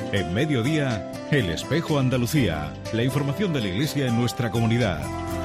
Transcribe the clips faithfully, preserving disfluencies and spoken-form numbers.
En Mediodía, El Espejo Andalucía. La información de la Iglesia en nuestra comunidad.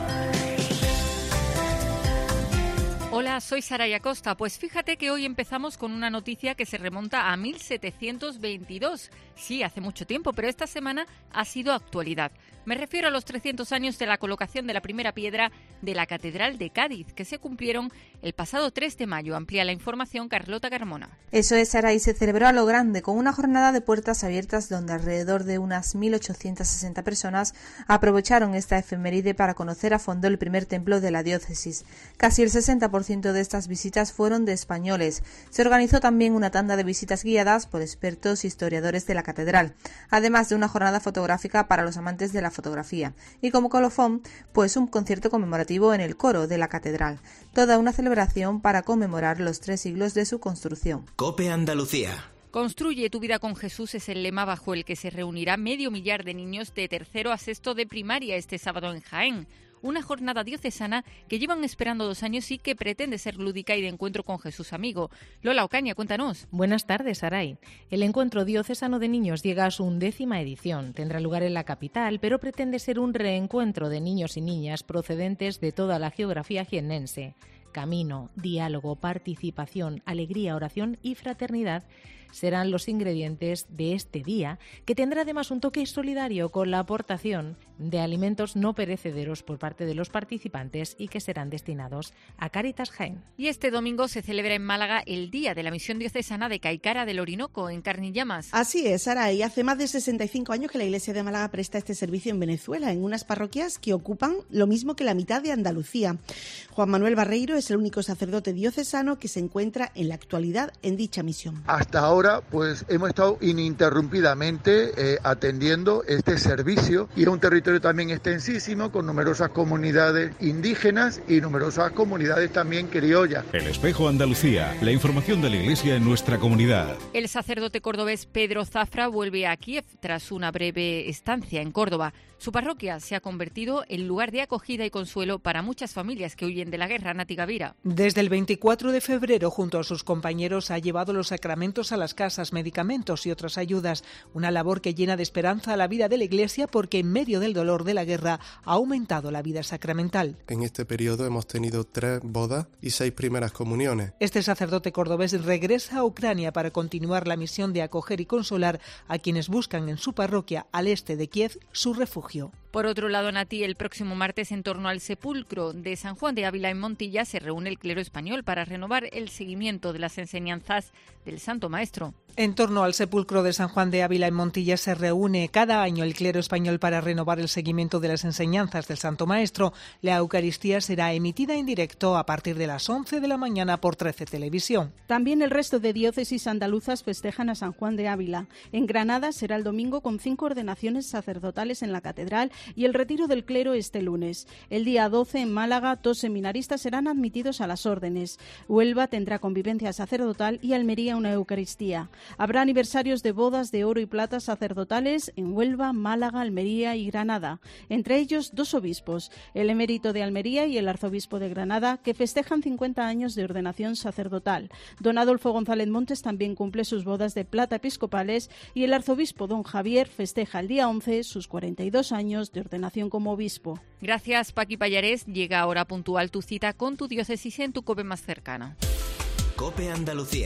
Hola, soy Saray Acosta. Pues fíjate que hoy empezamos con una noticia que se remonta a mil setecientos veintidós. Sí, hace mucho tiempo, pero esta semana ha sido actualidad. Me refiero a los trescientos años de la colocación de la primera piedra de la Catedral de Cádiz, que se cumplieron el pasado tres de mayo. Amplía la información Carlota Carmona. Eso es, Saray, se celebró a lo grande, con una jornada de puertas abiertas donde alrededor de unas mil ochocientas sesenta personas aprovecharon esta efeméride para conocer a fondo el primer templo de la diócesis. Casi el sesenta por ciento de estas visitas fueron de españoles. Se organizó también una tanda de visitas guiadas por expertos historiadores de la catedral, además de una jornada fotográfica para los amantes de la fotografía y como colofón, pues un concierto conmemorativo en el coro de la catedral. Toda una celebración para conmemorar los tres siglos de su construcción. COPE Andalucía. Construye tu vida con Jesús es el lema bajo el que se reunirá medio millar de niños de tercero a sexto de primaria este sábado en Jaén. Una jornada diocesana que llevan esperando dos años y que pretende ser lúdica y de encuentro con Jesús amigo. Lola Ocaña, cuéntanos. Buenas tardes, Saray. El encuentro diocesano de niños llega a su undécima edición. Tendrá lugar en la capital, pero pretende ser un reencuentro de niños y niñas procedentes de toda la geografía jiennense. Camino, diálogo, participación, alegría, oración y fraternidad serán los ingredientes de este día, que tendrá además un toque solidario con la aportación de alimentos no perecederos por parte de los participantes y que serán destinados a Cáritas Jaén. Y este domingo se celebra en Málaga el Día de la Misión Diocesana de Caicara del Orinoco, en Carnillamas. Así es, Sara, y hace más de sesenta y cinco años que la Iglesia de Málaga presta este servicio en Venezuela, en unas parroquias que ocupan lo mismo que la mitad de Andalucía. Juan Manuel Barreiro es el único sacerdote diocesano que se encuentra en la actualidad en dicha misión. Hasta ahora pues hemos estado ininterrumpidamente eh, atendiendo este servicio, y es un territorio también extensísimo con numerosas comunidades indígenas y numerosas comunidades también criollas. El Espejo Andalucía, la información de la Iglesia en nuestra comunidad. El sacerdote cordobés Pedro Zafra vuelve a Kiev tras una breve estancia en Córdoba. Su parroquia se ha convertido en lugar de acogida y consuelo para muchas familias que huyen de la guerra. Nati Gavira. Desde el veinticuatro de febrero, junto a sus compañeros, ha llevado los sacramentos a las casas, medicamentos y otras ayudas. Una labor que llena de esperanza a la vida de la Iglesia, porque en medio del dolor de la guerra ha aumentado la vida sacramental. En este periodo hemos tenido tres bodas y seis primeras comuniones. Este sacerdote cordobés regresa a Ucrania para continuar la misión de acoger y consolar a quienes buscan en su parroquia al este de Kiev su refugio. Por otro lado, Nati, el próximo martes en torno al sepulcro de San Juan de Ávila en Montilla se reúne el clero español para renovar el seguimiento de las enseñanzas del Santo Maestro. En torno al sepulcro de San Juan de Ávila en Montilla se reúne cada año el clero español para renovar el seguimiento de las enseñanzas del Santo Maestro. La Eucaristía será emitida en directo a partir de las once de la mañana por trece Televisión. También el resto de diócesis andaluzas festejan a San Juan de Ávila. En Granada será el domingo con cinco ordenaciones sacerdotales en la catedral y el retiro del clero este lunes. El día doce en Málaga dos seminaristas serán admitidos a las órdenes. Huelva tendrá convivencia sacerdotal y Almería una Eucaristía. Habrá aniversarios de bodas de oro y plata sacerdotales en Huelva, Málaga, Almería y Granada. Entre ellos dos obispos, el emérito de Almería y el arzobispo de Granada, que festejan cincuenta años de ordenación sacerdotal. Don Adolfo González Montes también cumple sus bodas de plata episcopales y el arzobispo don Javier festeja el día once sus cuarenta y dos años de ordenación como obispo. Gracias, Paqui Pallarés. Llega ahora puntual tu cita con tu diócesis en tu COPE más cercana. COPE Andalucía.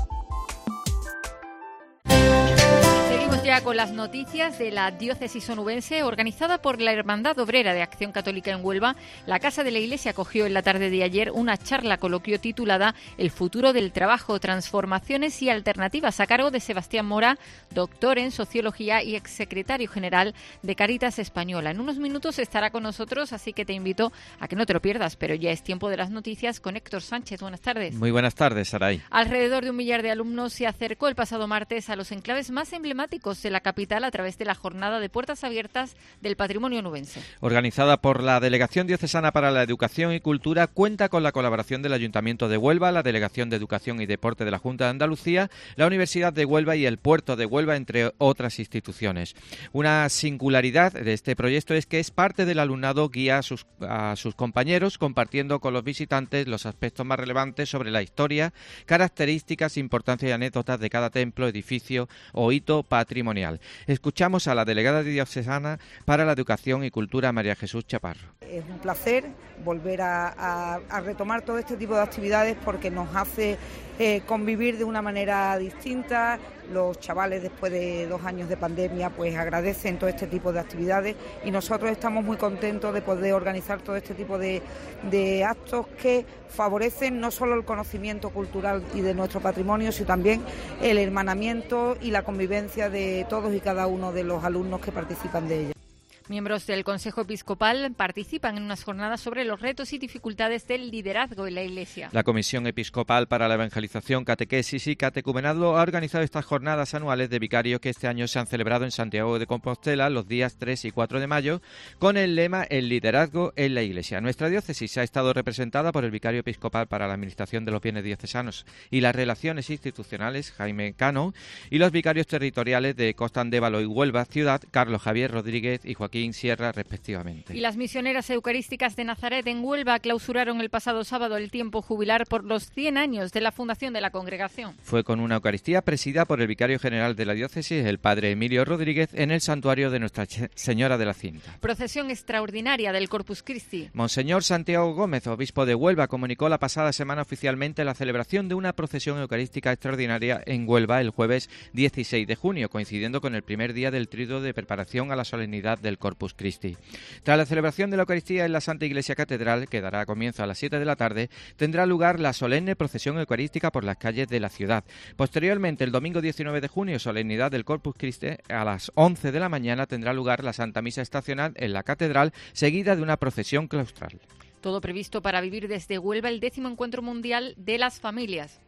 Seguimos ya con las noticias de la diócesis onubense. Organizada por la Hermandad Obrera de Acción Católica en Huelva, la Casa de la Iglesia acogió en la tarde de ayer una charla coloquio titulada El futuro del trabajo, transformaciones y alternativas, a cargo de Sebastián Mora, doctor en Sociología y exsecretario general de Cáritas Española. En unos minutos estará con nosotros, así que te invito a que no te lo pierdas, pero ya es tiempo de las noticias con Héctor Sánchez. Buenas tardes. Muy buenas tardes, Saray. Alrededor de un millar de alumnos se acercó el pasado martes a los enclaves más emblemáticos de la capital a través de la jornada de puertas abiertas del patrimonio onubense. Organizada por la Delegación Diocesana para la Educación y Cultura, cuenta con la colaboración del Ayuntamiento de Huelva, la Delegación de Educación y Deporte de la Junta de Andalucía, la Universidad de Huelva y el Puerto de Huelva, entre otras instituciones. Una singularidad de este proyecto es que es parte del alumnado guía a sus, a sus compañeros, compartiendo con los visitantes los aspectos más relevantes sobre la historia, características, importancia y anécdotas de cada templo, edificio o hito patrimonial patrimonial. Escuchamos a la delegada diocesana para la Educación y Cultura, María Jesús Chaparro. Es un placer volver a, a, a retomar todo este tipo de actividades porque nos hace eh, convivir de una manera distinta. Los chavales, después de dos años de pandemia, pues agradecen todo este tipo de actividades y nosotros estamos muy contentos de poder organizar todo este tipo de, de actos que favorecen no solo el conocimiento cultural y de nuestro patrimonio, sino también el hermanamiento y la convivencia de todos y cada uno de los alumnos que participan de ella. Miembros del Consejo Episcopal participan en unas jornadas sobre los retos y dificultades del liderazgo en la Iglesia. La Comisión Episcopal para la Evangelización, Catequesis y Catecumenado ha organizado estas jornadas anuales de vicarios que este año se han celebrado en Santiago de Compostela los días tres y cuatro de mayo con el lema El liderazgo en la Iglesia. Nuestra diócesis ha estado representada por el vicario episcopal para la Administración de los Bienes Diocesanos y las Relaciones Institucionales, Jaime Cano, y los vicarios territoriales de Costa Andévalo y Huelva Ciudad, Carlos Javier Rodríguez y Joaquín Sierra, respectivamente. Y las misioneras eucarísticas de Nazaret en Huelva clausuraron el pasado sábado el tiempo jubilar por los cien años de la fundación de la congregación. Fue con una Eucaristía presidida por el vicario general de la diócesis, el padre Emilio Rodríguez, en el santuario de Nuestra Señora de la Cinta. Procesión extraordinaria del Corpus Christi. Monseñor Santiago Gómez, obispo de Huelva, comunicó la pasada semana oficialmente la celebración de una procesión eucarística extraordinaria en Huelva el jueves dieciséis de junio, coincidiendo con el primer día del tríodo de preparación a la solemnidad del Corpus Christi. Tras la celebración de la Eucaristía en la Santa Iglesia Catedral, que dará comienzo a las siete de la tarde, tendrá lugar la solemne procesión eucarística por las calles de la ciudad. Posteriormente, el domingo diecinueve de junio, solemnidad del Corpus Christi, a las once de la mañana tendrá lugar la Santa Misa estacional en la Catedral, seguida de una procesión claustral. Todo previsto para vivir desde Huelva el décimo Encuentro Mundial de las Familias.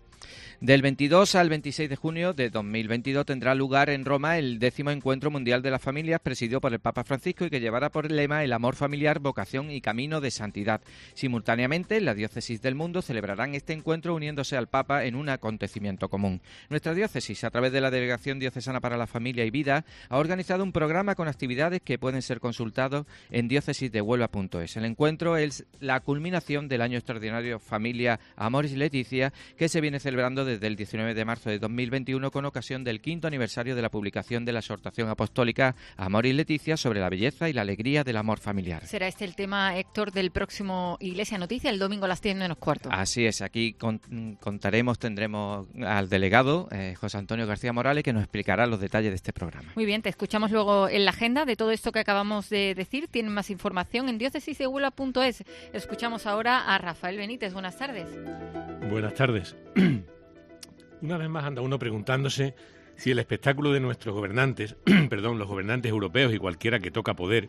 Del veintidós al veintiséis de junio de dos mil veintidós tendrá lugar en Roma el décimo Encuentro Mundial de las Familias, presidido por el Papa Francisco y que llevará por lema el amor familiar, vocación y camino de santidad. Simultáneamente, la diócesis del mundo celebrarán este encuentro uniéndose al Papa en un acontecimiento común. Nuestra diócesis, a través de la Delegación Diocesana para la Familia y Vida, ha organizado un programa con actividades que pueden ser consultados en diócesis de huelva punto es. El encuentro es la culminación del año extraordinario Familia Amoris Laetitia, que se viene celebrando desde desde el diecinueve de marzo de dos mil veintiuno con ocasión del quinto aniversario de la publicación de la exhortación apostólica Amoris Laetitia sobre la belleza y la alegría del amor familiar. Será este el tema, Héctor, del próximo Iglesia Noticia, el domingo a las diez menos cuarto. Así es, aquí con, contaremos, tendremos al delegado eh, José Antonio García Morales, que nos explicará los detalles de este programa. Muy bien, te escuchamos luego en la agenda de todo esto que acabamos de decir. Tienen más información en diócesis de huelva punto es. Escuchamos ahora a Rafael Benítez. Buenas tardes. Buenas tardes. Una vez más anda uno preguntándose si el espectáculo de nuestros gobernantes, perdón, los gobernantes europeos y cualquiera que toca poder,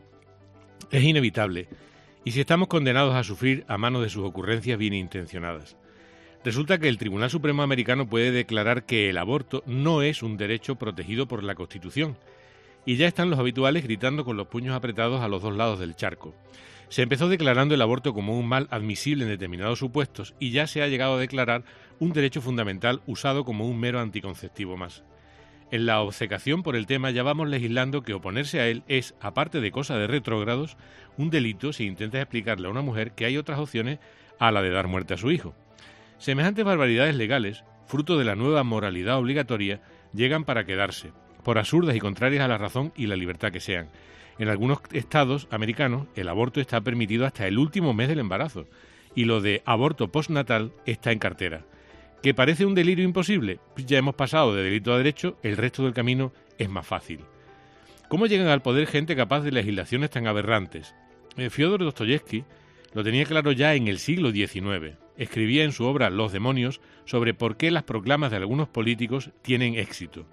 es inevitable y si estamos condenados a sufrir a manos de sus ocurrencias bien intencionadas. Resulta que el Tribunal Supremo americano puede declarar que el aborto no es un derecho protegido por la Constitución y ya están los habituales gritando con los puños apretados a los dos lados del charco. Se empezó declarando el aborto como un mal admisible en determinados supuestos y ya se ha llegado a declarar un derecho fundamental usado como un mero anticonceptivo más. En la obcecación por el tema ya vamos legislando que oponerse a él es, aparte de cosa de retrógrados, un delito si intentas explicarle a una mujer que hay otras opciones a la de dar muerte a su hijo. Semejantes barbaridades legales, fruto de la nueva moralidad obligatoria, llegan para quedarse, por absurdas y contrarias a la razón y la libertad que sean. En algunos estados americanos el aborto está permitido hasta el último mes del embarazo y lo de aborto postnatal está en cartera. ¿Que parece un delirio imposible? Pues ya hemos pasado de delito a derecho, el resto del camino es más fácil. ¿Cómo llegan al poder gente capaz de legislaciones tan aberrantes? Eh, Fyodor Dostoyevsky lo tenía claro ya en el siglo diecinueve. Escribía en su obra Los demonios sobre por qué las proclamas de algunos políticos tienen éxito.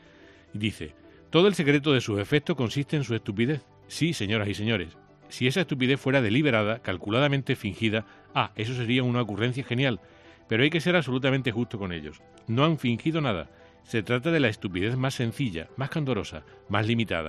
Y dice: todo el secreto de sus efectos consiste en su estupidez. Sí, señoras y señores, si esa estupidez fuera deliberada, calculadamente fingida, ah, eso sería una ocurrencia genial, pero hay que ser absolutamente justo con ellos. No han fingido nada. Se trata de la estupidez más sencilla, más candorosa, más limitada.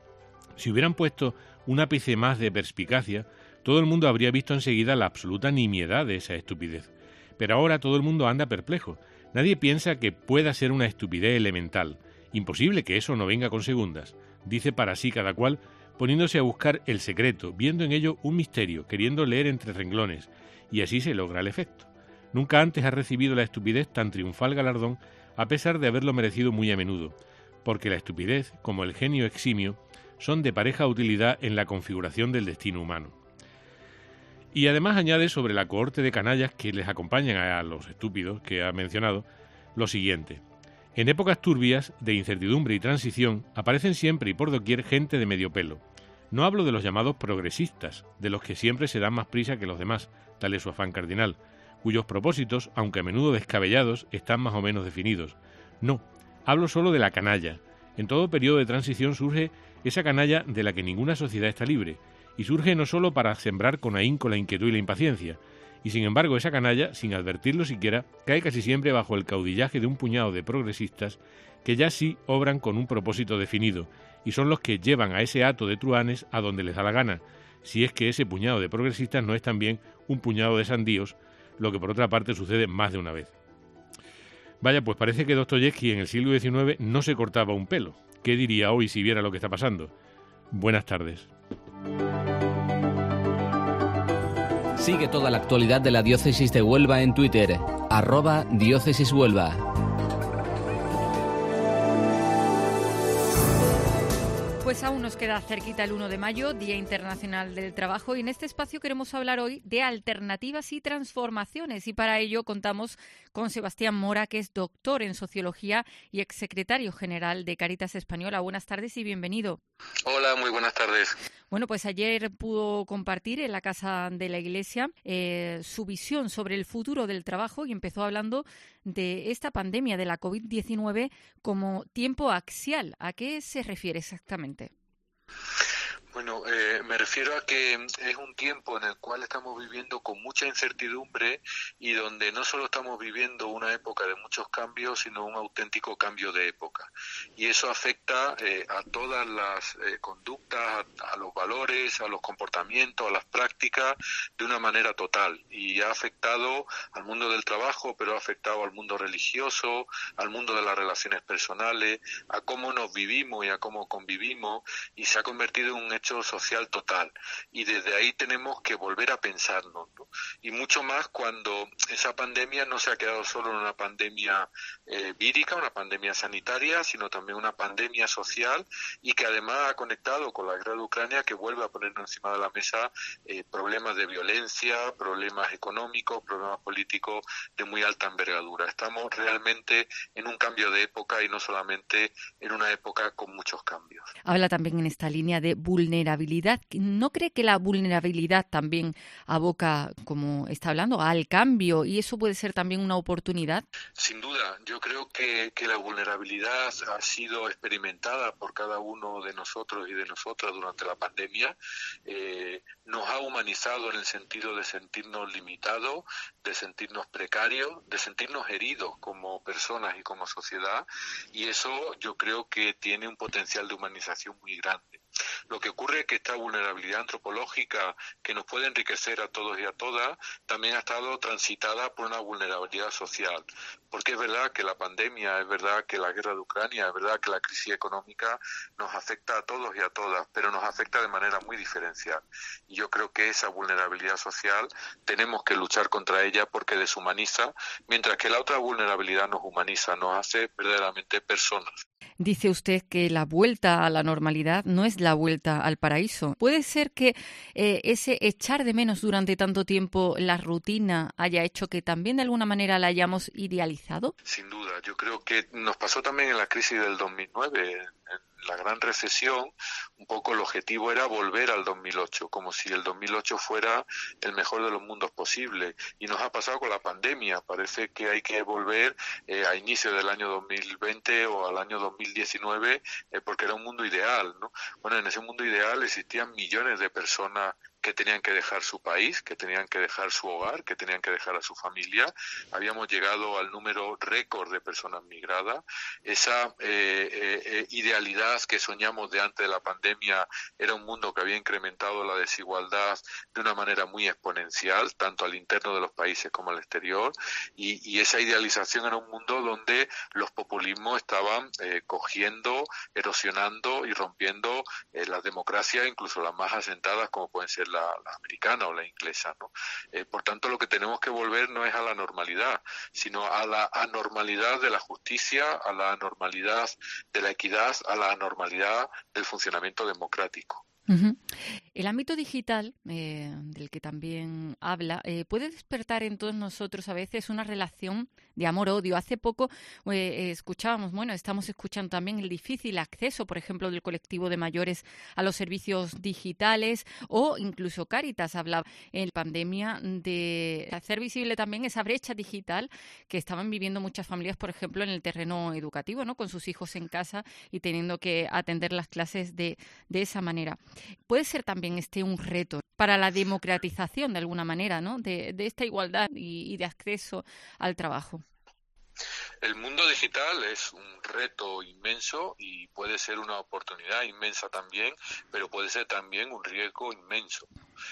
Si hubieran puesto un ápice más de perspicacia, todo el mundo habría visto enseguida la absoluta nimiedad de esa estupidez. Pero ahora todo el mundo anda perplejo. Nadie piensa que pueda ser una estupidez elemental. Imposible que eso no venga con segundas, dice para sí cada cual, poniéndose a buscar el secreto, viendo en ello un misterio, queriendo leer entre renglones, y así se logra el efecto. Nunca antes ha recibido la estupidez tan triunfal galardón, a pesar de haberlo merecido muy a menudo. porque la estupidez, como el genio eximio, son de pareja utilidad en la configuración del destino humano. Y además añade sobre la cohorte de canallas que les acompañan a los estúpidos que ha mencionado lo siguiente: en épocas turbias, de incertidumbre y transición, aparecen siempre y por doquier gente de medio pelo. No hablo de los llamados progresistas, de los que siempre se dan más prisa que los demás, tal es su afán cardinal, cuyos propósitos, aunque a menudo descabellados, están más o menos definidos. No, hablo solo de la canalla. En todo periodo de transición surge esa canalla de la que ninguna sociedad está libre, y surge no solo para sembrar con ahínco la inquietud y la impaciencia, y sin embargo esa canalla, sin advertirlo siquiera, cae casi siempre bajo el caudillaje de un puñado de progresistas que ya sí obran con un propósito definido, y son los que llevan a ese hato de truhanes a donde les da la gana, si es que ese puñado de progresistas no es también un puñado de sandíos, lo que por otra parte sucede más de una vez. Vaya, pues parece que Dostoyevski en el siglo diecinueve no se cortaba un pelo. ¿Qué diría hoy si viera lo que está pasando? Buenas tardes. Sigue toda la actualidad de la Diócesis de Huelva en Twitter, arroba Diócesis Huelva. Pues aún nos queda cerquita el uno de mayo, Día Internacional del Trabajo, y en este espacio queremos hablar hoy de alternativas y transformaciones, y para ello contamos con Sebastián Mora, que es doctor en Sociología y exsecretario general de Cáritas Española. Buenas tardes y bienvenido. Hola, muy buenas tardes. Bueno, pues ayer pudo compartir en la Casa de la Iglesia eh, su visión sobre el futuro del trabajo y empezó hablando de esta pandemia de la covid diecinueve como tiempo axial. ¿A qué se refiere exactamente? Bueno, eh, me refiero a que es un tiempo en el cual estamos viviendo con mucha incertidumbre y donde no solo estamos viviendo una época de muchos cambios, sino un auténtico cambio de época. Y eso afecta eh, a todas las eh, conductas, a, a los valores, a los comportamientos, a las prácticas, de una manera total. Y ha afectado al mundo del trabajo, pero ha afectado al mundo religioso, al mundo de las relaciones personales, a cómo nos vivimos y a cómo convivimos, y se ha convertido en un hecho social total, y desde ahí tenemos que volver a pensarnos, ¿no? Y mucho más cuando esa pandemia no se ha quedado solo en una pandemia eh, vírica, una pandemia sanitaria, sino también una pandemia social, y que además ha conectado con la guerra de Ucrania, que vuelve a ponernos encima de la mesa eh, problemas de violencia, problemas económicos, problemas políticos de muy alta envergadura. Estamos realmente en un cambio de época y no solamente en una época con muchos cambios. Habla también en esta línea de vulnerabilidad. ¿No cree que la vulnerabilidad también aboca, como está hablando, al cambio, y eso puede ser también una oportunidad? Sin duda, yo creo que, que la vulnerabilidad ha sido experimentada por cada uno de nosotros y de nosotras durante la pandemia. Eh, nos ha humanizado en el sentido de sentirnos limitados, de sentirnos precarios, de sentirnos heridos como personas y como sociedad, y eso yo creo que tiene un potencial de humanización muy grande. Lo que ocurre es que esta vulnerabilidad antropológica, que nos puede enriquecer a todos y a todas, también ha estado transitada por una vulnerabilidad social. Porque es verdad que la pandemia, es verdad que la guerra de Ucrania, es verdad que la crisis económica nos afecta a todos y a todas, pero nos afecta de manera muy diferencial. Y yo creo que esa vulnerabilidad social tenemos que luchar contra ella porque deshumaniza, mientras que la otra vulnerabilidad nos humaniza, nos hace verdaderamente personas. Dice usted que la vuelta a la normalidad no es la vuelta al paraíso. ¿Puede ser que eh, ese echar de menos durante tanto tiempo la rutina haya hecho que también de alguna manera la hayamos idealizado? Sin duda. Yo creo que nos pasó también en la crisis del dos mil nueve, en la gran recesión. Un poco el objetivo era volver al dos mil ocho, como si el dos mil ocho fuera el mejor de los mundos posible. Y nos ha pasado con la pandemia. Parece que hay que volver eh, a inicio del año dos mil veinte o al año dos mil diecinueve eh, porque era un mundo ideal, ¿no? Bueno, en ese mundo ideal existían millones de personas que tenían que dejar su país, que tenían que dejar su hogar, que tenían que dejar a su familia. Habíamos llegado al número récord de personas migradas. Esa eh, eh, idealidad que soñamos de antes de la pandemia pandemia era un mundo que había incrementado la desigualdad de una manera muy exponencial, tanto al interno de los países como al exterior, y, y esa idealización era un mundo donde los populismos estaban eh, cogiendo, erosionando y rompiendo eh, las democracias, incluso las más asentadas, como pueden ser la, la americana o la inglesa, ¿no? Eh, por tanto, lo que tenemos que volver no es a la normalidad, sino a la anormalidad de la justicia, a la anormalidad de la equidad, a la anormalidad del funcionamiento democrático. Uh-huh. El ámbito digital, eh, del que también habla, eh, puede despertar en todos nosotros a veces una relación de amor-odio. Hace poco eh, escuchábamos, bueno, estamos escuchando también el difícil acceso, por ejemplo, del colectivo de mayores a los servicios digitales, o incluso Cáritas hablaba en pandemia de hacer visible también esa brecha digital que estaban viviendo muchas familias, por ejemplo, en el terreno educativo, ¿no? Con sus hijos en casa y teniendo que atender las clases de, de esa manera. Puede ser también este un reto para la democratización, de alguna manera, ¿no? de, de esta igualdad y, y de acceso al trabajo. El mundo digital es un reto inmenso y puede ser una oportunidad inmensa también, pero puede ser también un riesgo inmenso.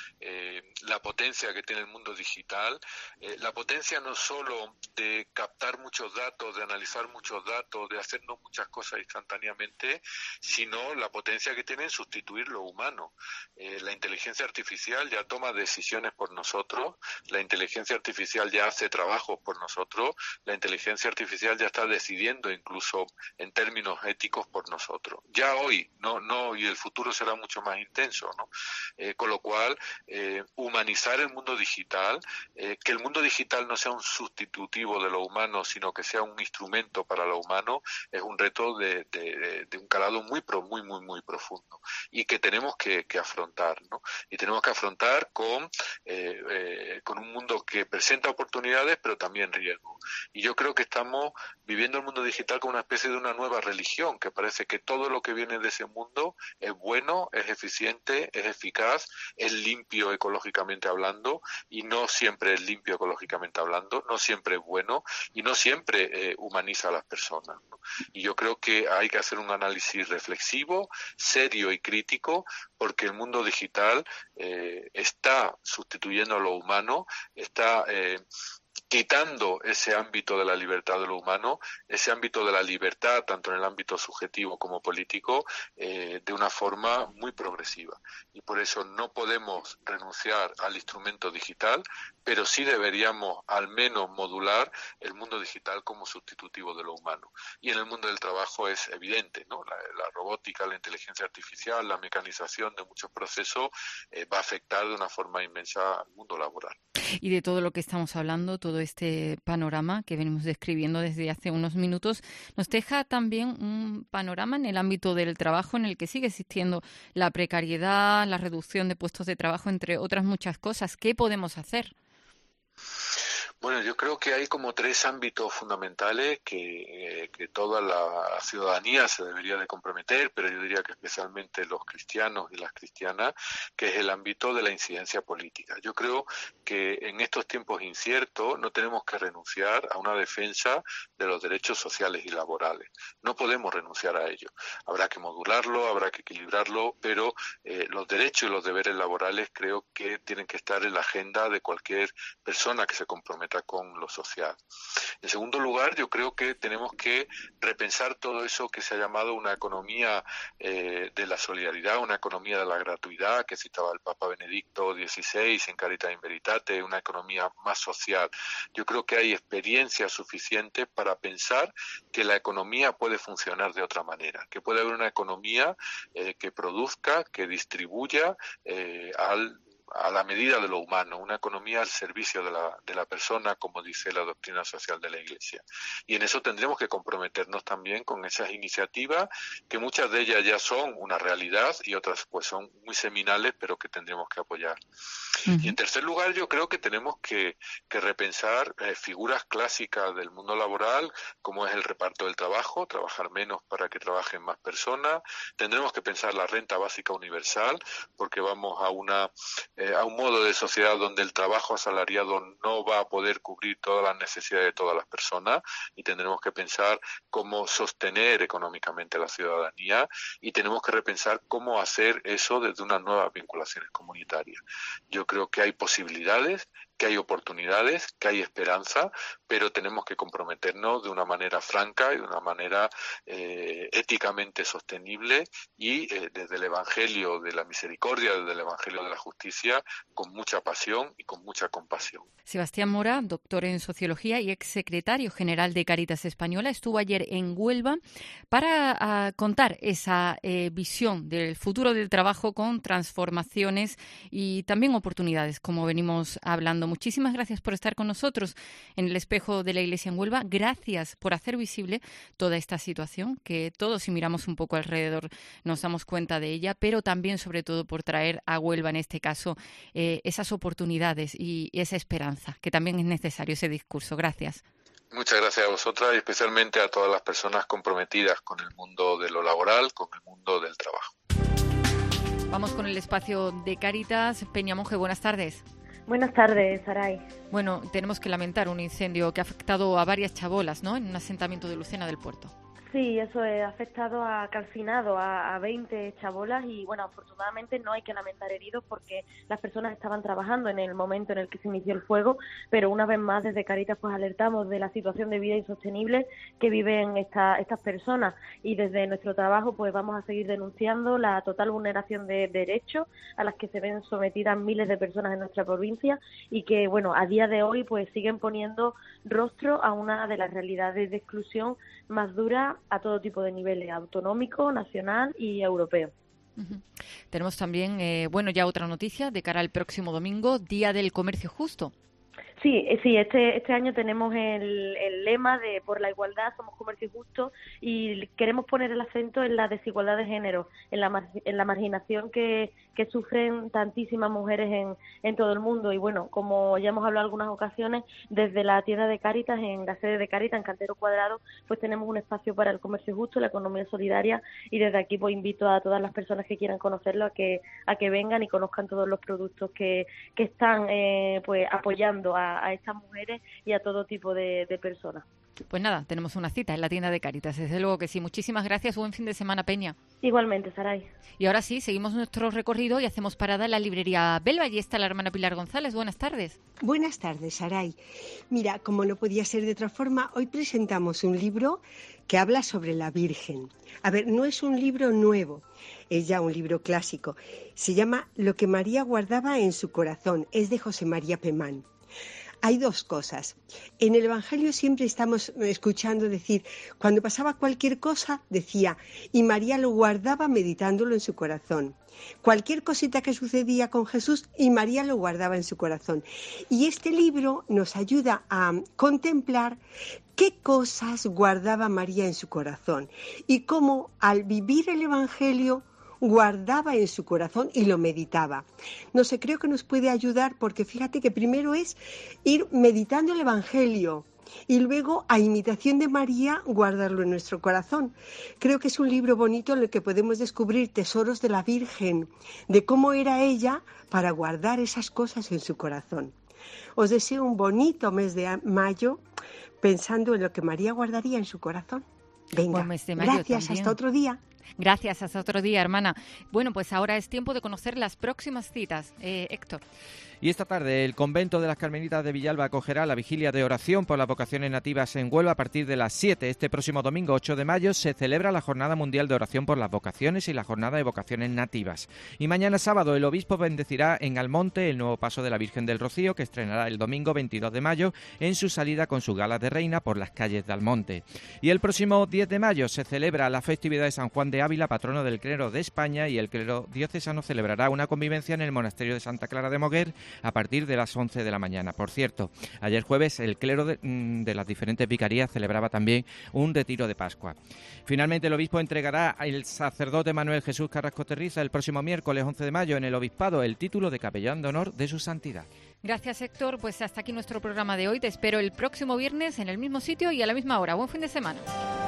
Eh, la potencia que tiene el mundo digital, eh, la potencia no solo de captar muchos datos, de analizar muchos datos, de hacernos muchas cosas instantáneamente, sino la potencia que tiene en sustituir lo humano. Eh, la inteligencia artificial ya toma decisiones por nosotros, la inteligencia artificial ya hace trabajos por nosotros, la inteligencia artificial ya está decidiendo incluso en términos éticos por nosotros. Ya hoy, no, no, y el futuro será mucho más intenso, ¿no? Eh, con lo cual, eh, humanizar el mundo digital, eh, que el mundo digital no sea un sustitutivo de lo humano, sino que sea un instrumento para lo humano, es un reto de, de, de un calado muy, muy, muy, muy profundo y que tenemos que, que afrontar, ¿no? Y tenemos que afrontar con, eh, eh, con un mundo que presenta oportunidades, pero también riesgos. Y yo creo que estamos viviendo el mundo digital como una especie de una nueva religión, que parece que todo lo que viene de ese mundo es bueno, es eficiente, es eficaz, es limpio ecológicamente hablando, y no siempre es limpio ecológicamente hablando, no siempre es bueno y no siempre eh, humaniza a las personas, ¿no? Y yo creo que hay que hacer un análisis reflexivo, serio y crítico, porque el mundo digital eh, está sustituyendo a lo humano, está eh, quitando ese ámbito de la libertad de lo humano, ese ámbito de la libertad, tanto en el ámbito subjetivo como político, eh, de una forma muy progresiva. Y por eso no podemos renunciar al instrumento digital, pero sí deberíamos al menos modular el mundo digital como sustitutivo de lo humano. Y en el mundo del trabajo es evidente, ¿no? La, la robótica, la inteligencia artificial, la mecanización de muchos procesos eh, va a afectar de una forma inmensa al mundo laboral. Y de todo lo que estamos hablando, todo este panorama que venimos describiendo desde hace unos minutos, nos deja también un panorama en el ámbito del trabajo en el que sigue existiendo la precariedad, la reducción de puestos de trabajo, entre otras muchas cosas. ¿Qué podemos hacer? Bueno, yo creo que hay como tres ámbitos fundamentales que, eh, que toda la ciudadanía se debería de comprometer, pero yo diría que especialmente los cristianos y las cristianas, que es el ámbito de la incidencia política. Yo creo que en estos tiempos inciertos no tenemos que renunciar a una defensa de los derechos sociales y laborales. No podemos renunciar a ello. Habrá que modularlo, habrá que equilibrarlo, pero eh, los derechos y los deberes laborales creo que tienen que estar en la agenda de cualquier persona que se comprometa con lo social. En segundo lugar, yo creo que tenemos que repensar todo eso que se ha llamado una economía eh, de la solidaridad, una economía de la gratuidad, que citaba el Papa Benedicto dieciséis en Caritas in Veritate, una economía más social. Yo creo que hay experiencia suficiente para pensar que la economía puede funcionar de otra manera, que puede haber una economía eh, que produzca, que distribuya eh, al a la medida de lo humano, una economía al servicio de la, de la persona, como dice la doctrina social de la Iglesia. Y en eso tendremos que comprometernos también con esas iniciativas, que muchas de ellas ya son una realidad y otras pues son muy seminales, pero que tendremos que apoyar. Uh-huh. Y en tercer lugar, yo creo que tenemos que, que repensar eh, figuras clásicas del mundo laboral, como es el reparto del trabajo, trabajar menos para que trabajen más personas. Tendremos que pensar la renta básica universal, porque vamos a una eh, a un modo de sociedad donde el trabajo asalariado no va a poder cubrir todas las necesidades de todas las personas, y tendremos que pensar cómo sostener económicamente a la ciudadanía, y tenemos que repensar cómo hacer eso desde unas nuevas vinculaciones comunitarias. Yo creo que hay posibilidades, que hay oportunidades, que hay esperanza, pero tenemos que comprometernos de una manera franca y de una manera eh, éticamente sostenible y eh, desde el Evangelio de la misericordia, desde el Evangelio de la justicia, con mucha pasión y con mucha compasión. Sebastián Mora, doctor en Sociología y exsecretario general de Cáritas Española, estuvo ayer en Huelva para uh, contar esa eh, visión del futuro del trabajo con transformaciones y también oportunidades, como venimos hablando. Muchísimas gracias por estar con nosotros en el espejo de la Iglesia en Huelva. Gracias por hacer visible toda esta situación, que todos, si miramos un poco alrededor, nos damos cuenta de ella, pero también, sobre todo, por traer a Huelva, en este caso, eh, esas oportunidades y esa esperanza, que también es necesario ese discurso. Gracias. Muchas gracias a vosotras y especialmente a todas las personas comprometidas con el mundo de lo laboral, con el mundo del trabajo. Vamos con el espacio de Cáritas. Peña Monge, buenas tardes. Buenas tardes, Saray. Bueno, tenemos que lamentar un incendio que ha afectado a varias chabolas, ¿no?, en un asentamiento de Lucena del Puerto. Sí, eso ha afectado, a calcinado a, a veinte chabolas y, bueno, afortunadamente no hay que lamentar heridos porque las personas estaban trabajando en el momento en el que se inició el fuego, pero una vez más desde Cáritas pues alertamos de la situación de vida insostenible que viven esta, estas personas, y desde nuestro trabajo pues vamos a seguir denunciando la total vulneración de derechos a las que se ven sometidas miles de personas en nuestra provincia y que, bueno, a día de hoy pues siguen poniendo rostro a una de las realidades de exclusión más duras a todo tipo de niveles, autonómico, nacional y europeo. Uh-huh. Tenemos también, eh, bueno, ya otra noticia de cara al próximo domingo, Día del Comercio Justo. Sí, sí, este este año tenemos el, el lema de por la igualdad somos comercio justo y queremos poner el acento en la desigualdad de género, en la en la marginación que, que sufren tantísimas mujeres en, en todo el mundo. Y bueno, como ya hemos hablado en algunas ocasiones, desde la tienda de Cáritas, en la sede de Cáritas, en Cantero Cuadrado, pues tenemos un espacio para el comercio justo, la economía solidaria, y desde aquí pues invito a todas las personas que quieran conocerlo a que a que vengan y conozcan todos los productos que, que están eh, pues apoyando a a estas mujeres y a todo tipo de, de personas. Pues nada, tenemos una cita en la tienda de Cáritas, desde luego que sí. Muchísimas gracias, buen fin de semana, Peña. Igualmente, Saray. Y ahora sí, seguimos nuestro recorrido y hacemos parada en la librería Belva. Allí está la hermana Pilar González. Buenas tardes. Buenas tardes, Saray. Mira, como no podía ser de otra forma, hoy presentamos un libro que habla sobre la Virgen. A ver, no es un libro nuevo, es ya un libro clásico. Se llama Lo que María guardaba en su corazón, es de José María Pemán. Hay dos cosas. En el Evangelio siempre estamos escuchando decir, cuando pasaba cualquier cosa, decía, y María lo guardaba meditándolo en su corazón. Cualquier cosita que sucedía con Jesús, y María lo guardaba en su corazón. Y este libro nos ayuda a contemplar qué cosas guardaba María en su corazón y cómo al vivir el Evangelio guardaba en su corazón y lo meditaba. No sé, creo que nos puede ayudar porque fíjate que primero es ir meditando el Evangelio y luego, a imitación de María, guardarlo en nuestro corazón. Creo que es un libro bonito en el que podemos descubrir tesoros de la Virgen, de cómo era ella para guardar esas cosas en su corazón. Os deseo un bonito mes de mayo pensando en lo que María guardaría en su corazón. Venga, buen mes de mayo gracias, también. Hasta otro día. Gracias, hasta otro día, hermana. Bueno, pues ahora es tiempo de conocer las próximas citas. Eh, Héctor. Y esta tarde el convento de las Carmelitas de Villalba acogerá la vigilia de oración por las vocaciones nativas en Huelva a partir de las siete. Este próximo domingo ocho de mayo se celebra la Jornada Mundial de Oración por las Vocaciones y la Jornada de Vocaciones Nativas. Y mañana sábado el obispo bendecirá en Almonte el nuevo paso de la Virgen del Rocío, que estrenará el domingo veintidós de mayo en su salida con su gala de reina por las calles de Almonte. Y el próximo diez de mayo se celebra la festividad de San Juan de Ávila, patrono del clero de España, y el clero diocesano celebrará una convivencia en el monasterio de Santa Clara de Moguer a partir de las once de la mañana. Por cierto, ayer jueves el clero de, de las diferentes vicarías celebraba también un retiro de Pascua. Finalmente el obispo entregará al sacerdote Manuel Jesús Carrasco Terriza el próximo miércoles once de mayo en el obispado el título de capellán de honor de su santidad. Gracias, Héctor. Pues hasta aquí nuestro programa de hoy. Te espero el próximo viernes en el mismo sitio y a la misma hora. Buen fin de semana.